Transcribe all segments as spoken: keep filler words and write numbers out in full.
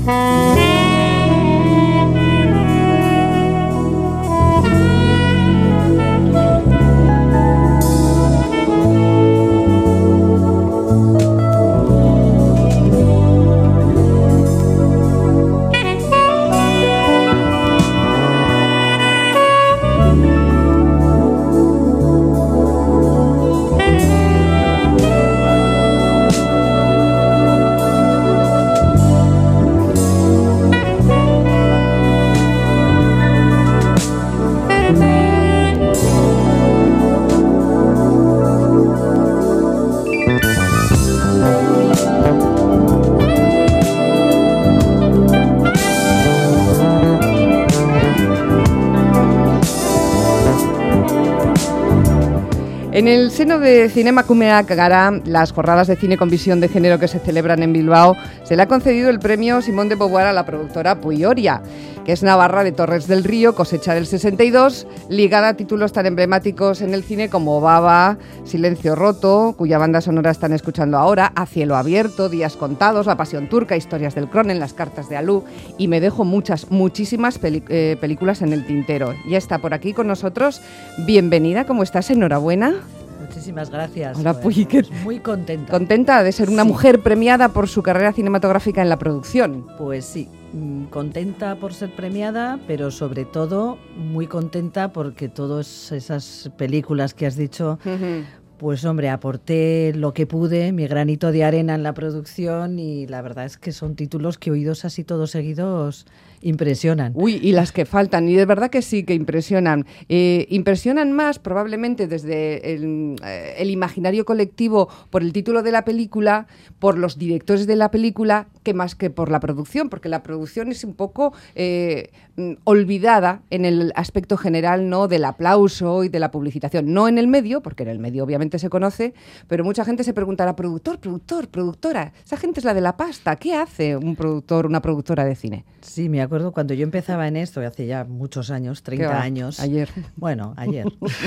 En el seno de Cinema Kumea Gara, las jornadas de cine con visión de género que se celebran en Bilbao, se le ha concedido el premio Simón de Beauvoir a la productora Puyoria, que es navarra de Torres del Río, cosecha del sesenta y dos, ligada a títulos tan emblemáticos en el cine como Baba, Silencio Roto, cuya banda sonora están escuchando ahora, A Cielo Abierto, Días Contados, La Pasión Turca, Historias del Cronen, Las Cartas de Alú, y me dejo muchas, muchísimas peli- eh, películas en el tintero. Ya está por aquí con nosotros. Bienvenida, ¿cómo estás? Enhorabuena. Muchísimas gracias. Hola, pues, Puy, que... pues muy contenta. Contenta de ser una sí. mujer premiada por su carrera cinematográfica en la producción. Pues sí, contenta por ser premiada, pero sobre todo muy contenta porque todas esas películas que has dicho, uh-huh. pues hombre, aporté lo que pude, mi granito de arena en la producción, y la verdad es que son títulos que oídos así todos seguidos impresionan. Uy, y las que faltan, y de verdad que sí que impresionan. Eh, impresionan más probablemente desde el, eh, el imaginario colectivo por el título de la película, por los directores de la película, que más que por la producción, porque la producción es un poco eh, olvidada en el aspecto general, ¿no?, del aplauso y de la publicitación. No en el medio, porque en el medio obviamente se conoce, pero mucha gente se preguntará, productor, productor, productora, esa gente es la de la pasta, ¿qué hace un productor, una productora de cine? Sí, me acuerdo cuando yo empezaba en esto, hace ya muchos años, treinta años. Ayer. Bueno, ayer.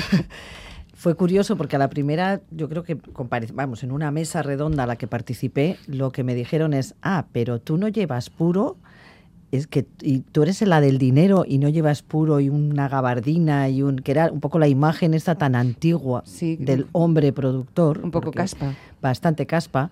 Fue curioso porque a la primera, yo creo que, vamos, en una mesa redonda a la que participé, lo que me dijeron es, ah, pero tú no llevas puro, es que y tú eres la del dinero y no llevas puro y una gabardina y un, que era un poco la imagen esta tan antigua sí, del hombre productor. Un poco caspa. Bastante caspa.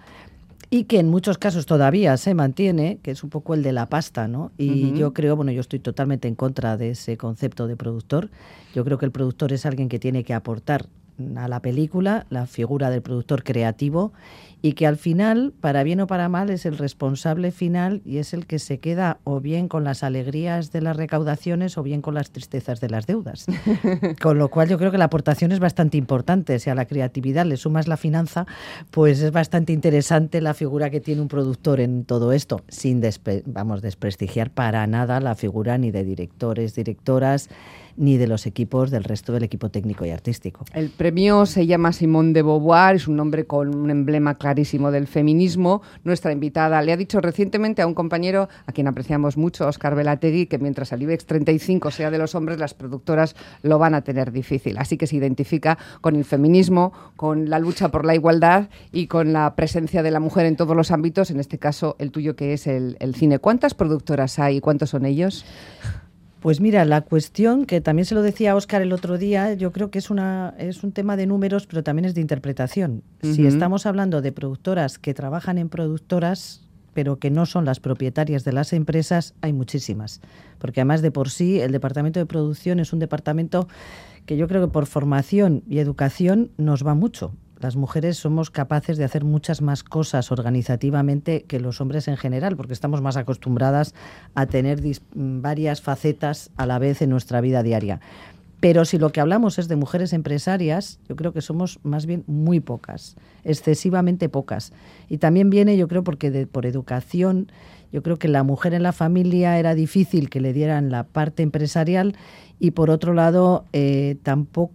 Y que en muchos casos todavía se mantiene, que es un poco el de la pasta, ¿no? Y uh-huh. yo creo, bueno, yo estoy totalmente en contra de ese concepto de productor. Yo creo que el productor es alguien que tiene que aportar a la película, la figura del productor creativo, y que al final, para bien o para mal, es el responsable final y es el que se queda o bien con las alegrías de las recaudaciones o bien con las tristezas de las deudas. Con lo cual yo creo que la aportación es bastante importante. Si a la creatividad le sumas la finanza, pues es bastante interesante la figura que tiene un productor en todo esto, sin despre- vamos, desprestigiar para nada la figura ni de directores, directoras, ni de los equipos del resto del equipo técnico y artístico. El premio se llama Simón de Beauvoir, es un nombre con un emblema clarísimo del feminismo. Nuestra invitada le ha dicho recientemente a un compañero a quien apreciamos mucho, Óscar Velategui, que mientras el IBEX treinta y cinco sea de los hombres, las productoras lo van a tener difícil. Así que se identifica con el feminismo, con la lucha por la igualdad y con la presencia de la mujer en todos los ámbitos, en este caso el tuyo, que es el, el cine. ¿Cuántas productoras hay y cuántos son ellos? Pues mira, la cuestión, que también se lo decía a Óscar el otro día, yo creo que es una es un tema de números, pero también es de interpretación. Uh-huh. Si estamos hablando de productoras que trabajan en productoras, pero que no son las propietarias de las empresas, hay muchísimas. Porque además de por sí, el departamento de producción es un departamento que yo creo que por formación y educación nos va mucho. Las mujeres somos capaces de hacer muchas más cosas organizativamente que los hombres en general, porque estamos más acostumbradas a tener dis- varias facetas a la vez en nuestra vida diaria. Pero si lo que hablamos es de mujeres empresarias, yo creo que somos más bien muy pocas, excesivamente pocas. Y también viene, yo creo, porque de, por educación, yo creo que la mujer en la familia era difícil que le dieran la parte empresarial y, por otro lado, eh, tampoco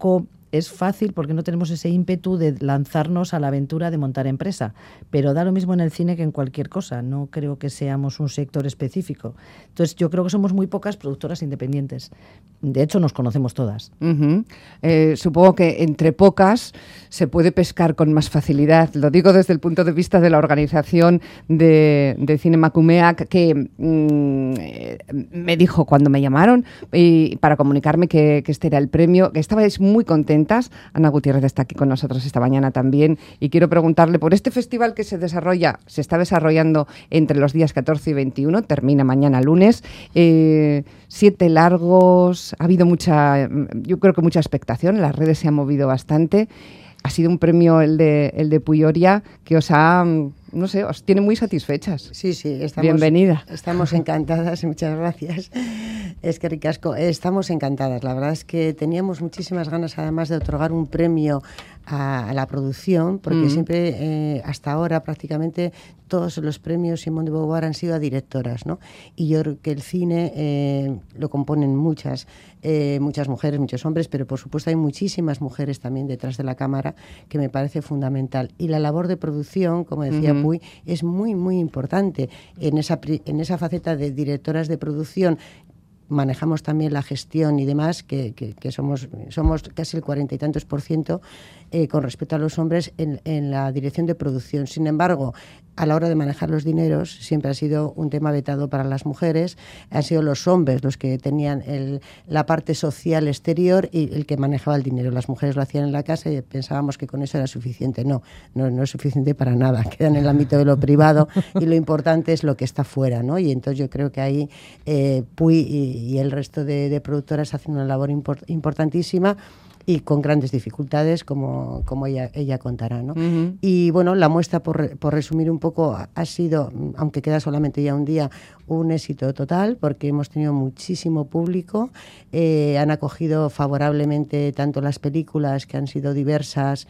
es fácil porque no tenemos ese ímpetu de lanzarnos a la aventura de montar empresa, pero da lo mismo en el cine que en cualquier cosa, no creo que seamos un sector específico. Entonces yo creo que somos muy pocas productoras independientes, de hecho nos conocemos todas. Uh-huh. Eh, supongo que entre pocas se puede pescar con más facilidad, lo digo desde el punto de vista de la organización de, de Cinemacumeac, que mmm, eh, me dijo cuando me llamaron y para comunicarme que, que este era el premio, que estabais muy contentos. Ana Gutiérrez está aquí con nosotros esta mañana también y quiero preguntarle por este festival que se desarrolla, se está desarrollando entre los días catorce y veintiuno, termina mañana lunes, eh, siete largos, ha habido mucha, yo creo que mucha expectación, las redes se han movido bastante, ha sido un premio el de, el de Puy Oria que os ha, no sé, os tiene muy satisfechas. Sí, sí, estamos, bienvenida. Estamos encantadas, muchas gracias. Es que ricasco, estamos encantadas. La verdad es que teníamos muchísimas ganas, además, de otorgar un premio a, a la producción, porque mm. siempre, eh, hasta ahora, prácticamente todos los premios Simone de Beauvoir han sido a directoras, ¿no? Y yo creo que el cine eh, lo componen muchas, eh, muchas mujeres, muchos hombres, pero por supuesto hay muchísimas mujeres también detrás de la cámara, que me parece fundamental. Y la labor de producción, como decía uh-huh. Puy, es muy, muy importante. En esa, en esa faceta de directoras de producción, manejamos también la gestión y demás, que, que, que somos, somos casi el cuarenta y tantos por ciento eh, con respecto a los hombres en, en la dirección de producción. Sin embargo, a la hora de manejar los dineros siempre ha sido un tema vetado para las mujeres, han sido los hombres los que tenían el, la parte social exterior y el que manejaba el dinero. Las mujeres lo hacían en la casa y pensábamos que con eso era suficiente. No, no, no es suficiente para nada, queda en el ámbito de lo privado y lo importante es lo que está fuera, ¿no? Y entonces yo creo que ahí eh, Puy y y el resto de, de productoras hacen una labor import, importantísima y con grandes dificultades, como, como ella, ella contará, ¿no? Uh-huh. Y bueno, la muestra, por, por resumir un poco, ha sido, aunque queda solamente ya un día, un éxito total, porque hemos tenido muchísimo público, eh, han acogido favorablemente tanto las películas, que han sido diversas,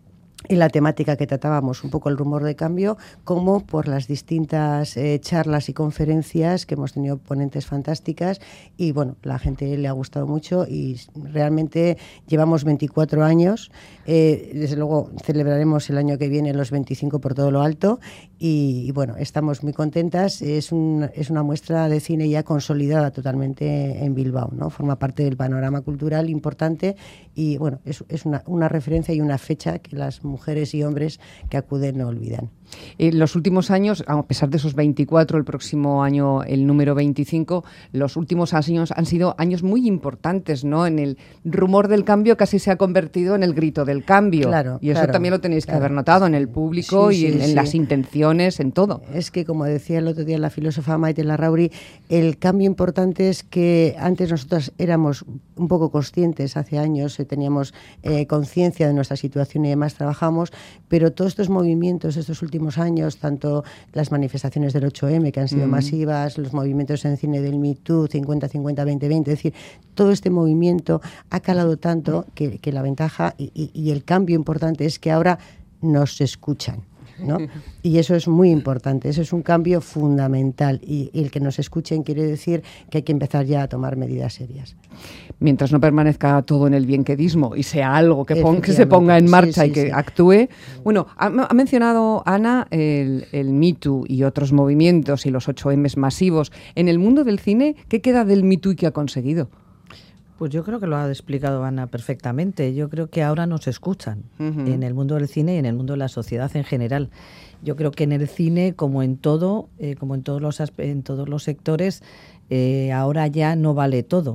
y la temática que tratábamos, un poco el rumor de cambio, como por las distintas eh, charlas y conferencias que hemos tenido, ponentes fantásticas, y bueno, la gente le ha gustado mucho y realmente llevamos veinticuatro años, eh, desde luego celebraremos el año que viene los veinticinco por todo lo alto y, y bueno, estamos muy contentas, es, un, es una muestra de cine ya consolidada totalmente en Bilbao, ¿no? Forma parte del panorama cultural importante y bueno, es, es una, una referencia y una fecha que las mujeres y hombres que acuden no olvidan. En los últimos años, a pesar de esos veinticuatro, el próximo año el número veinticinco, los últimos años han sido años muy importantes, ¿no? En el rumor del cambio casi se ha convertido en el grito del cambio. Claro, y eso claro, también lo tenéis claro. que haber notado en el público sí, y sí, en, en sí. las intenciones, en todo. Es que, como decía el otro día la filósofa Maite Larrauri, el cambio importante es que antes nosotros éramos un poco conscientes, hace años eh, teníamos eh, conciencia de nuestra situación y demás trabajamos, pero todos estos movimientos de estos últimos años, tanto las manifestaciones del ocho eme que han sido mm. masivas, los movimientos en cine del Me Too, cincuenta cincuenta, veinte veinte, es decir, todo este movimiento ha calado tanto que, que la ventaja y, y, y el cambio importante es que ahora nos escuchan, ¿no? Y eso es muy importante, eso es un cambio fundamental y, y el que nos escuchen quiere decir que hay que empezar ya a tomar medidas serias. Mientras no permanezca todo en el bienquedismo y sea algo que, pon, que se ponga en marcha sí, sí, y que sí. actúe. Bueno, ha, ha mencionado Ana el, el Me Too y otros movimientos y los ocho emes masivos. En el mundo del cine, ¿qué queda del Me Too y qué ha conseguido? Pues yo creo que lo ha explicado Ana perfectamente. Yo creo que ahora nos escuchan uh-huh. en el mundo del cine y en el mundo de la sociedad en general. Yo creo que en el cine, como en todo, eh, como en todos los en todos los sectores, eh, ahora ya no vale todo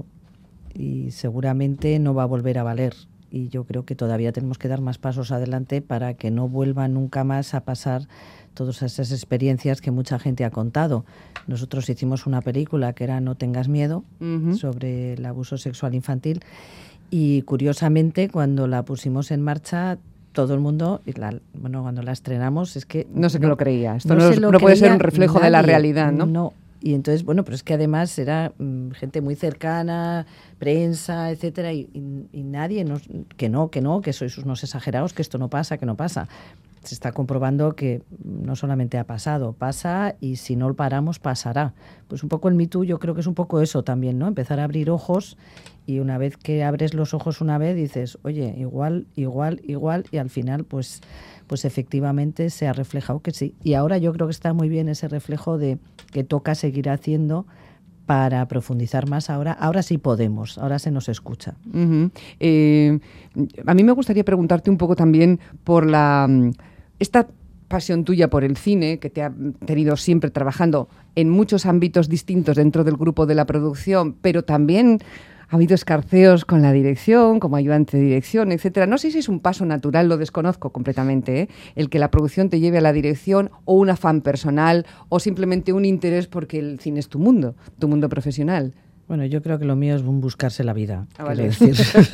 y seguramente no va a volver a valer. Y yo creo que todavía tenemos que dar más pasos adelante para que no vuelva nunca más a pasar todas esas experiencias que mucha gente ha contado. Nosotros hicimos una película que era No tengas miedo, uh-huh. sobre el abuso sexual infantil y curiosamente cuando la pusimos en marcha todo el mundo, la, bueno, cuando la estrenamos es que... No sé no, qué lo creía, esto no, no, no puede ser un reflejo nadie, de la realidad, ¿no? No. Y entonces, bueno, pero es que además era mmm, gente muy cercana, prensa, etcétera, y, y, y nadie nos, que no, que no, que sois unos exagerados, que esto no pasa, que no pasa. se está comprobando que no solamente ha pasado, pasa y si no lo paramos pasará. Pues un poco el Me Too yo creo que es un poco eso también, ¿no? Empezar a abrir ojos y una vez que abres los ojos una vez dices, oye, igual, igual, igual y al final pues, pues efectivamente se ha reflejado que sí. Y ahora yo creo que está muy bien ese reflejo de que toca seguir haciendo para profundizar más ahora. Ahora sí podemos, ahora se nos escucha. Uh-huh. Eh, a mí me gustaría preguntarte un poco también por la esta pasión tuya por el cine, que te ha tenido siempre trabajando en muchos ámbitos distintos dentro del grupo de la producción, pero también ha habido escarceos con la dirección, como ayudante de dirección, etcétera. No sé si es un paso natural, lo desconozco completamente, ¿eh? El que la producción te lleve a la dirección, o un afán personal, o simplemente un interés porque el cine es tu mundo, tu mundo profesional. Bueno, yo creo que lo mío es un buscarse la vida. Ah, vale. Decir.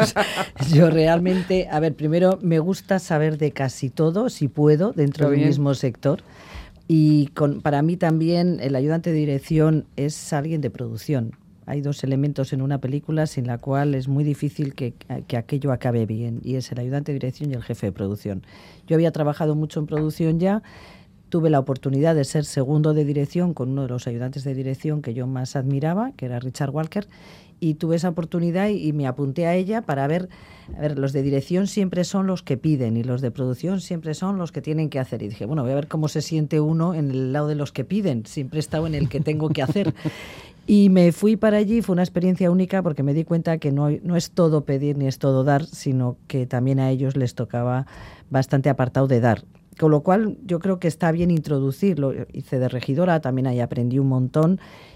Yo realmente, a ver, primero me gusta saber de casi todo, si puedo, dentro del mismo sector. Y con, para mí también el ayudante de dirección es alguien de producción. Hay dos elementos en una película sin la cual es muy difícil que, que aquello acabe bien, y es el ayudante de dirección y el jefe de producción. Yo había trabajado mucho en producción ya, tuve la oportunidad de ser segundo de dirección con uno de los ayudantes de dirección que yo más admiraba, que era Richard Walker, y tuve esa oportunidad y, y me apunté a ella para ver, a ver, los de dirección siempre son los que piden y los de producción siempre son los que tienen que hacer. Y dije, bueno, voy a ver cómo se siente uno en el lado de los que piden, siempre he estado en el que tengo que hacer. Y me fui para allí, fue una experiencia única porque me di cuenta que no, no es todo pedir ni es todo dar, sino que también a ellos les tocaba bastante apartado de dar. Con lo cual yo creo que está bien introducirlo. Hice de regidora, también ahí aprendí un montón.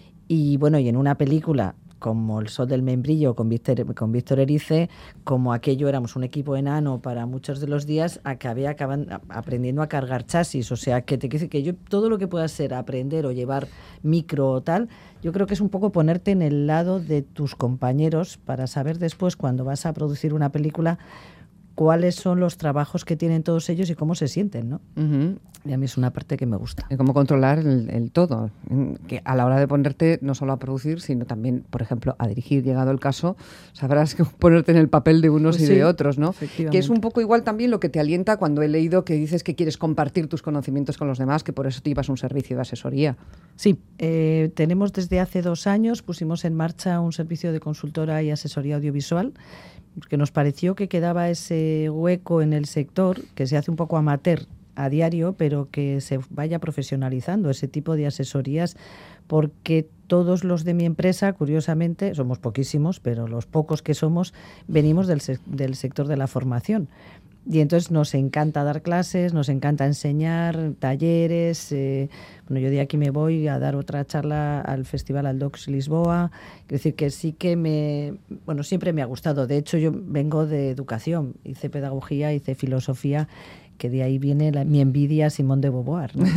Y bueno, y en una película como El sol del membrillo con Víctor, con Víctor Erice, como aquello éramos un equipo enano para muchos de los días, acabé acaban, aprendiendo a cargar chasis. O sea, que te que, que yo todo lo que pueda ser aprender o llevar micro o tal, yo creo que es un poco ponerte en el lado de tus compañeros para saber después, cuando vas a producir una película, cuáles son los trabajos que tienen todos ellos y cómo se sienten, ¿no? Uh-huh. Y a mí es una parte que me gusta. Y cómo controlar el, el todo, que a la hora de ponerte no solo a producir, sino también, por ejemplo, a dirigir, llegado el caso, sabrás que ponerte en el papel de unos pues y sí, de otros, ¿no? Que es un poco igual también lo que te alienta cuando he leído que dices que quieres compartir tus conocimientos con los demás, que por eso te llevas un servicio de asesoría. Sí, eh, tenemos desde hace dos años, pusimos en marcha un servicio de consultora y asesoría audiovisual, porque nos pareció que quedaba ese hueco en el sector, que se hace un poco amateur a diario, pero que se vaya profesionalizando ese tipo de asesorías, porque todos los de mi empresa, curiosamente, somos poquísimos, pero los pocos que somos, venimos del, se- del sector de la formación. Y entonces nos encanta dar clases, nos encanta enseñar, talleres. Eh, bueno, yo de aquí me voy a dar otra charla al Festival Aldox Lisboa. Es decir, que sí que me... Bueno, siempre me ha gustado. De hecho, yo vengo de educación. Hice pedagogía, hice filosofía, que de ahí viene la, mi envidia a Simone de Beauvoir, ¿no?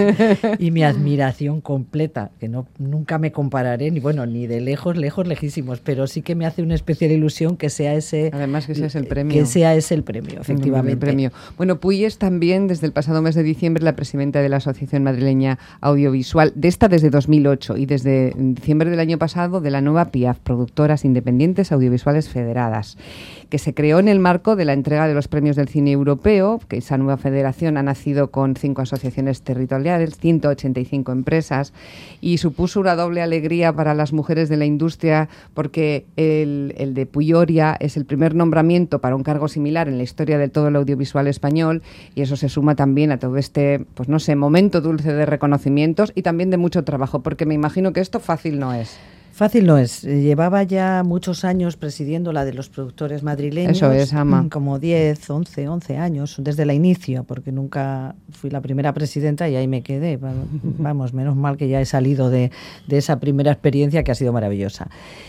Y mi admiración completa, que no nunca me compararé, ni bueno, ni de lejos, lejos, lejísimos, pero sí que me hace una especial ilusión que sea ese... Además que sea ese el premio. Que sea ese el premio, efectivamente. El premio. Bueno, Puy es también, desde el pasado mes de diciembre, la presidenta de la Asociación Madrileña Audiovisual, de esta desde dos mil ocho, y desde diciembre del año pasado de la nueva P I A F, Productoras Independientes Audiovisuales Federadas, que se creó en el marco de la entrega de los premios del cine europeo, que esa nueva federación ha nacido con cinco asociaciones territoriales, ciento ochenta y cinco empresas, y supuso una doble alegría para las mujeres de la industria, porque el, el de Puyoria es el primer nombramiento para un cargo similar en la historia de todo el audiovisual español, y eso se suma también a todo este, pues no sé, momento dulce de reconocimientos y también de mucho trabajo, porque me imagino que esto fácil no es. Fácil no es. Llevaba ya muchos años presidiendo la de los productores madrileños. Eso es, Ama. Como diez, once, once años, desde la inicio, porque nunca fui la primera presidenta y ahí me quedé. Vamos, menos mal que ya he salido de, de esa primera experiencia que ha sido maravillosa.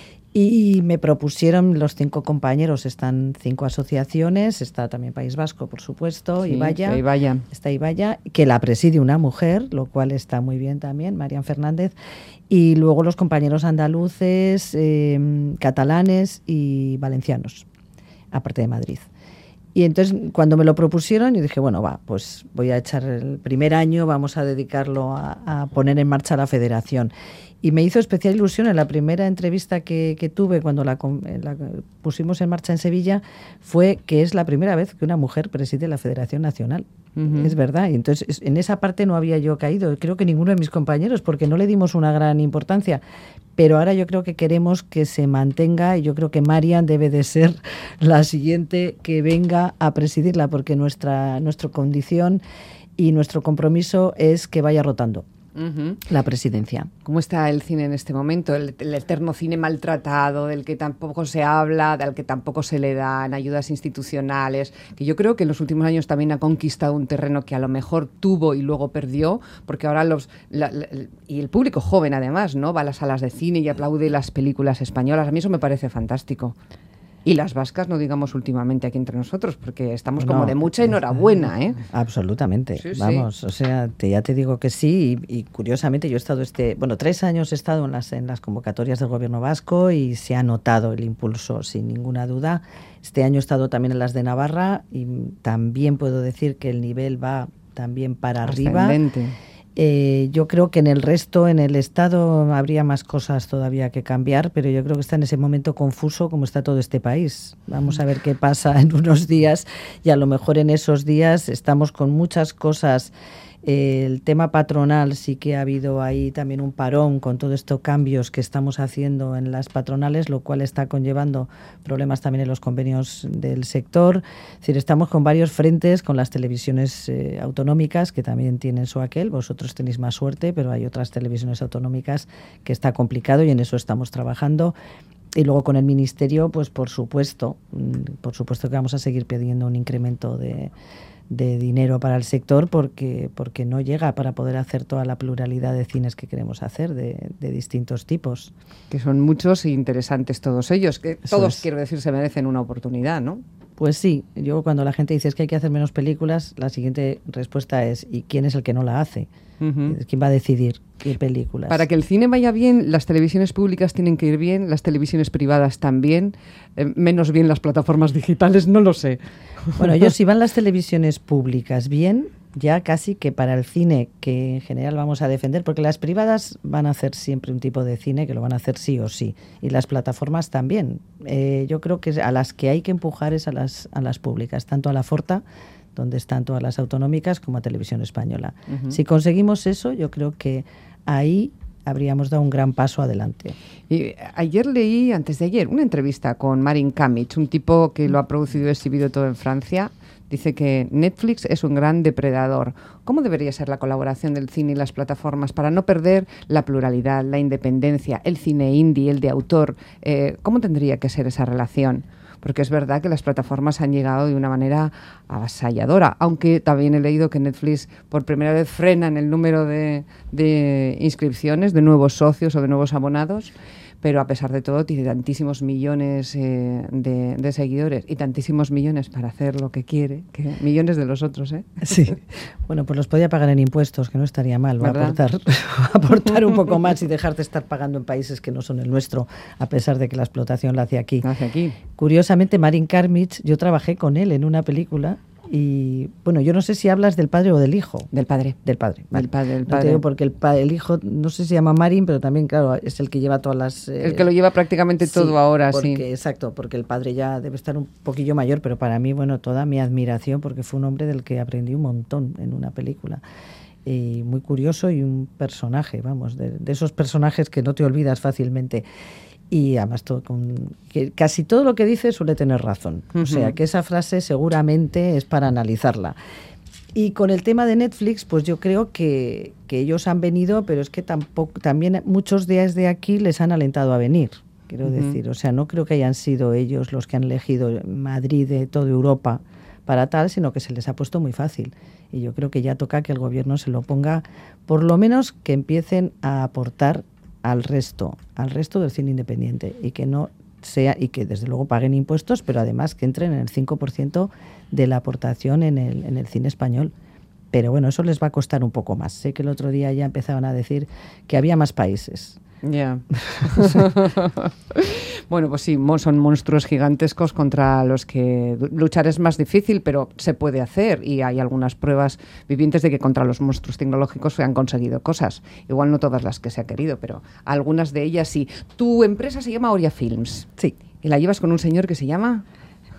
Y me propusieron los cinco compañeros, están cinco asociaciones, está también País Vasco, por supuesto, sí, Ibaya, Ibaya. Está Ibaya, que la preside una mujer, lo cual está muy bien también, Marian Fernández, y luego los compañeros andaluces, eh, catalanes y valencianos, aparte de Madrid. Y entonces, cuando me lo propusieron, yo dije, bueno, va, pues voy a echar el primer año, vamos a dedicarlo a, a poner en marcha la federación. Y me hizo especial ilusión en la primera entrevista que, que tuve cuando la, la pusimos en marcha en Sevilla, fue que es la primera vez que una mujer preside la Federación Nacional. Uh-huh. Es verdad. Y entonces, en esa parte no había yo caído. Creo que ninguno de mis compañeros, porque no le dimos una gran importancia. Pero ahora yo creo que queremos que se mantenga y yo creo que Marian debe de ser la siguiente que venga a presidirla, porque nuestra, nuestra condición y nuestro compromiso es que vaya rotando. Uh-huh. La presidencia. ¿Cómo está el cine en este momento? El, el eterno cine maltratado, del que tampoco se habla, del que tampoco se le dan ayudas institucionales, que yo creo que en los últimos años también ha conquistado un terreno que a lo mejor tuvo y luego perdió, porque ahora los la, la, y el público joven además, ¿no? Va a las salas de cine y aplaude las películas españolas. A mí eso me parece fantástico. Y las vascas, no digamos últimamente aquí entre nosotros, porque estamos no, como de mucha enhorabuena, ¿eh? Absolutamente. Sí, Vamos, sí. o sea, te, ya te digo que sí. Y, y curiosamente yo he estado este, bueno, tres años he estado en las, en las convocatorias del gobierno vasco y se ha notado el impulso, sin ninguna duda. Este año he estado también en las de Navarra y también puedo decir que el nivel va también para ascendente. Arriba. Eh, yo creo que en el resto, en el Estado, habría más cosas todavía que cambiar, pero yo creo que está en ese momento confuso como está todo este país. Vamos a ver qué pasa en unos días y a lo mejor en esos días estamos con muchas cosas. Eh, el tema patronal sí que ha habido ahí también un parón con todos estos cambios que estamos haciendo en las patronales, lo cual está conllevando problemas también en los convenios del sector. Es decir, estamos con varios frentes, con las televisiones eh, autonómicas que también tienen su aquel. Vosotros tenéis más suerte, pero hay otras televisiones autonómicas que está complicado y en eso estamos trabajando. Y luego con el Ministerio, pues por supuesto, por supuesto que vamos a seguir pidiendo un incremento de de dinero para el sector porque porque no llega para poder hacer toda la pluralidad de cines que queremos hacer de, de distintos tipos. Que son muchos e interesantes todos ellos, que Eso todos, es. quiero decir, se merecen una oportunidad, ¿no? Pues sí, yo cuando la gente dice es que hay que hacer menos películas, la siguiente respuesta es ¿y quién es el que no la hace? Uh-huh. ¿Quién va a decidir qué películas? Para que el cine vaya bien, las televisiones públicas tienen que ir bien, las televisiones privadas también, eh, menos bien las plataformas digitales, no lo sé. Bueno, yo si van las televisiones públicas bien, ya casi que para el cine que en general vamos a defender, porque las privadas van a hacer siempre un tipo de cine que lo van a hacer sí o sí, y las plataformas también. Eh, yo creo que a las que hay que empujar es a las, a las públicas, tanto a la Forta, donde están todas las autonómicas, como a Televisión Española. Uh-huh. Si conseguimos eso, yo creo que ahí habríamos dado un gran paso adelante. Y ayer leí, antes de ayer, una entrevista con Marin Kamich, un tipo que lo ha producido y exhibido todo en Francia. Dice que Netflix es un gran depredador. ¿Cómo debería ser la colaboración del cine y las plataformas para no perder la pluralidad, la independencia, el cine indie, el de autor? Eh, ¿Cómo tendría que ser esa relación? Porque es verdad que las plataformas han llegado de una manera avasalladora, aunque también he leído que Netflix por primera vez frena en el número de, de inscripciones, de nuevos socios o de nuevos abonados, pero a pesar de todo tiene tantísimos millones eh, de, de seguidores y tantísimos millones para hacer lo que quiere, que millones de los otros, ¿eh? Sí, bueno, pues los podía pagar en impuestos, que no estaría mal, va a aportar, aportar un poco más y dejar de estar pagando en países que no son el nuestro, a pesar de que la explotación la hace aquí. La hace aquí. Curiosamente, Marin Kamich, yo trabajé con él en una película. Y bueno, yo no sé si hablas del padre o del hijo. Del padre. Del padre. Vale. Del padre, del padre. No te digo porque el, pa- el hijo, no sé si se llama Marin, pero también, claro, es el que lleva todas las... Eh, el que lo lleva prácticamente todo sí, ahora, porque, sí. Exacto, porque el padre ya debe estar un poquillo mayor, pero para mí, bueno, toda mi admiración, porque fue un hombre del que aprendí un montón en una película. Y muy curioso y un personaje, vamos, de, de esos personajes que no te olvidas fácilmente. Y además todo con, que casi todo lo que dice suele tener razón. Uh-huh. O sea, que esa frase seguramente es para analizarla. Y con el tema de Netflix, pues yo creo que, que ellos han venido, pero es que tampoco también muchos días de aquí les han alentado a venir, quiero uh-huh. decir. O sea, no creo que hayan sido ellos los que han elegido Madrid de toda Europa para tal, sino que se les ha puesto muy fácil. Y yo creo que ya toca que el gobierno se lo ponga, por lo menos que empiecen a aportar al resto, al resto del cine independiente y que no sea y que desde luego paguen impuestos, pero además que entren en el cinco por ciento de la aportación en el, en el cine español. Pero bueno, eso les va a costar un poco más. Sé que el otro día ya empezaban a decir que había más países. Ya. Yeah. Bueno, pues sí, son monstruos gigantescos contra los que luchar es más difícil, pero se puede hacer y hay algunas pruebas vivientes de que contra los monstruos tecnológicos se han conseguido cosas. Igual no todas las que se ha querido, pero algunas de ellas sí. Tu empresa se llama Oria Films. Sí. Y la llevas con un señor que se llama...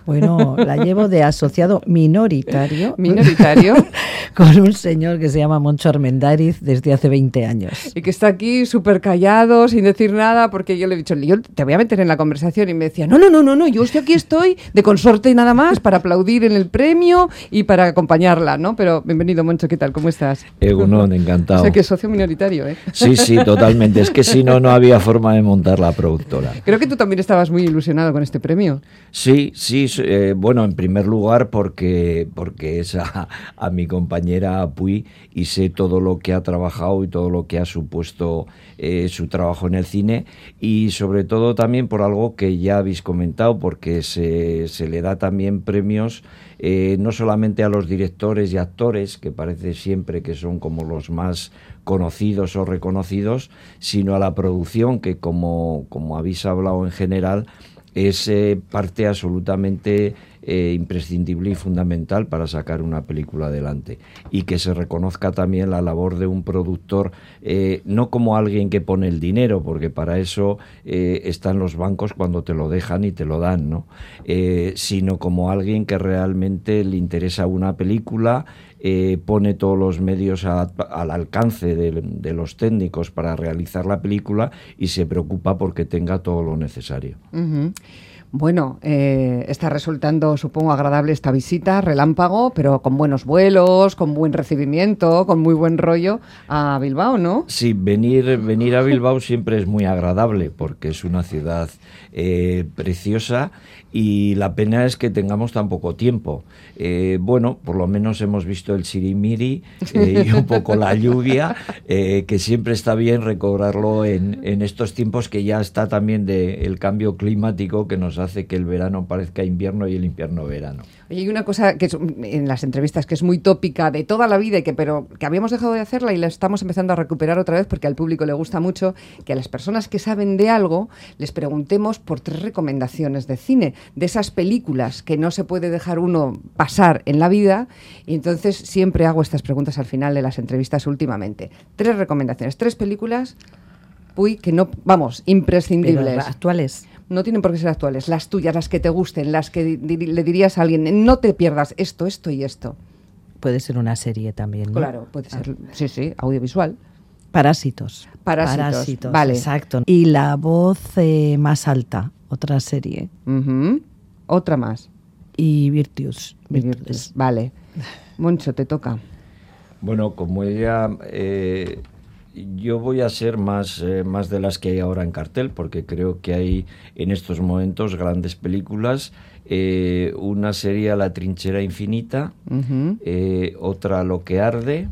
Bueno, la llevo de asociado minoritario. Minoritario. Con un señor que se llama Moncho Armendáriz desde hace veinte años. Y que está aquí súper callado, sin decir nada, porque yo le he dicho, yo te voy a meter en la conversación, y me decía, no, no, no, no, no, yo estoy aquí estoy de consorte y nada más para aplaudir en el premio y para acompañarla, ¿no? Pero bienvenido, Moncho, ¿qué tal? ¿Cómo estás? Egunon, encantado. O sea, que es socio minoritario, ¿eh? Sí, sí, totalmente. Es que si no, no había forma de montar la productora. Creo que tú también estabas muy ilusionado con este premio. Sí, sí, eh, bueno, en primer lugar porque, porque es a, a mi compañera Puy y sé todo lo que ha trabajado y todo lo que ha supuesto eh, su trabajo en el cine, y sobre todo también por algo que ya habéis comentado, porque se, se le da también premios eh, no solamente a los directores y actores, que parece siempre que son como los más conocidos o reconocidos, sino a la producción, que como, como habéis hablado en general, es eh, parte absolutamente eh, imprescindible y fundamental para sacar una película adelante, y que se reconozca también la labor de un productor, eh, no como alguien que pone el dinero, porque para eso eh, están los bancos cuando te lo dejan y te lo dan, ¿no? Eh, sino como alguien que realmente le interesa una película, eh, pone todos los medios a, al alcance de, de los técnicos para realizar la película y se preocupa porque tenga todo lo necesario. Uh-huh. Bueno, eh, está resultando, supongo, agradable esta visita, relámpago, pero con buenos vuelos, con buen recibimiento, con muy buen rollo a Bilbao, ¿no? Sí, venir, venir a Bilbao siempre es muy agradable porque es una ciudad eh, preciosa, y la pena es que tengamos tan poco tiempo. Eh, bueno, por lo menos hemos visto el sirimiri eh, y un poco la lluvia, eh, que siempre está bien recobrarlo en, en estos tiempos que ya está también de el cambio climático, que nos hace que el verano parezca invierno y el invierno verano. Oye, hay una cosa que es, en las entrevistas, que es muy tópica de toda la vida, y que pero que habíamos dejado de hacerla y la estamos empezando a recuperar otra vez porque al público le gusta mucho, que a las personas que saben de algo les preguntemos por tres recomendaciones de cine, de esas películas que no se puede dejar uno pasar en la vida, y entonces siempre hago estas preguntas al final de las entrevistas últimamente. Tres recomendaciones, tres películas, uy, que no, vamos, imprescindibles. Pero actuales. No tienen por qué ser actuales, las tuyas, las que te gusten, las que di- di- le dirías a alguien, no te pierdas esto, esto y esto. Puede ser una serie también, ¿no? Claro, puede ser, sí, sí, audiovisual. Parásitos. Parásitos, Parásitos, vale. exacto. Y La voz eh, más alta, otra serie. Uh-huh. Otra más. Y Virtues. Virtues. Vale. Moncho, te toca. Bueno, como ella, eh, yo voy a ser más, eh, más de las que hay ahora en cartel, porque creo que hay en estos momentos grandes películas. Eh, una sería La trinchera infinita, Uh-huh. eh, otra Lo que arde,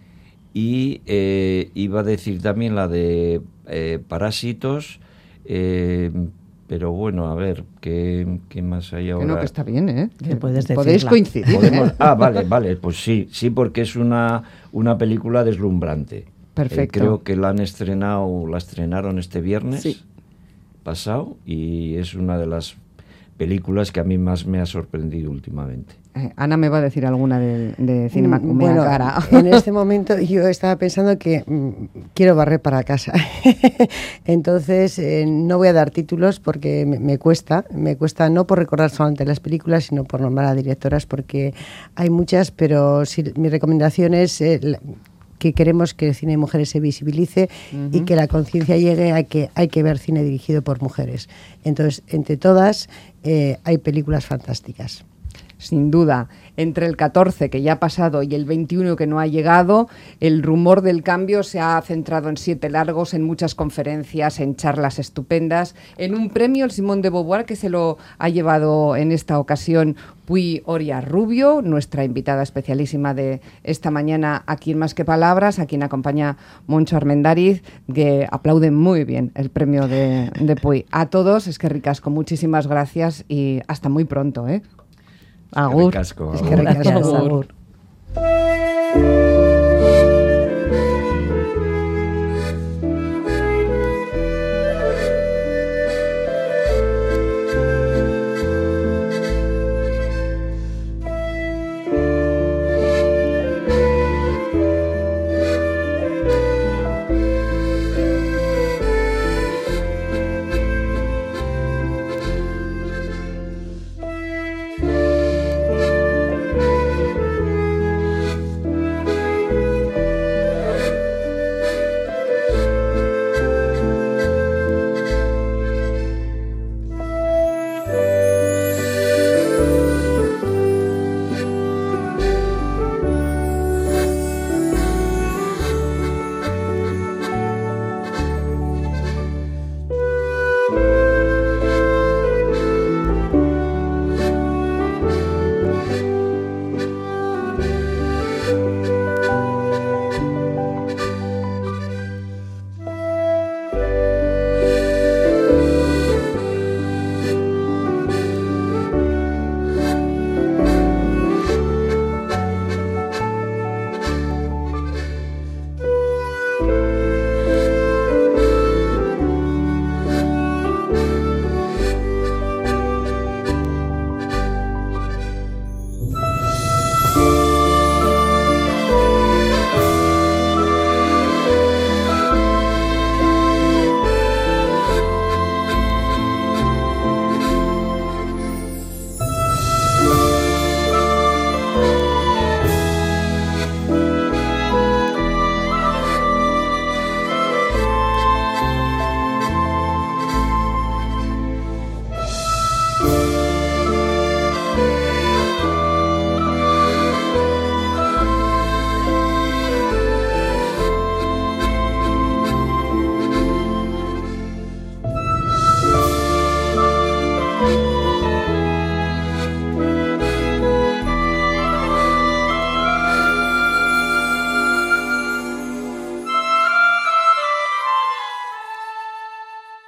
y eh, iba a decir también la de eh, Parásitos, eh, pero bueno, a ver, ¿qué, qué más hay ahora? Que no, que está bien, ¿eh? Que puedes Podéis decirla. coincidir, Podemos- ¿eh? Ah, vale, vale, pues sí, sí, porque es una, una película deslumbrante. Perfecto. Eh, creo que la han estrenado, la estrenaron este viernes Sí. pasado, y es una de las películas que a mí más me ha sorprendido últimamente. Eh, Ana me va a decir alguna de, de Cinema Mm, Bueno, Cara. en este momento yo estaba pensando que mm, quiero barrer para casa. Entonces eh, no voy a dar títulos porque me, me cuesta, me cuesta no por recordar solamente las películas, sino por nombrar a directoras, porque hay muchas, pero sí, mi recomendación es eh, la- que queremos que el cine de mujeres se visibilice Ujú. y que la conciencia llegue a que hay que ver cine dirigido por mujeres. Entonces, entre todas, eh, hay películas fantásticas. Sin duda, entre el catorce que ya ha pasado y el veintiuno que no ha llegado, el rumor del cambio se ha centrado en siete largos, en muchas conferencias, en charlas estupendas, en un premio, el Simón de Beauvoir, que se lo ha llevado en esta ocasión Puy Oria Rubio, nuestra invitada especialísima de esta mañana aquí en Más que Palabras, a quien acompaña Moncho Armendáriz, que aplauden muy bien el premio de, de Puy. A todos, es que ricasco, muchísimas gracias y hasta muy pronto, ¿eh? Agur. Ricasco, Es agur. que ricasco. Gracias, Agur. Agur.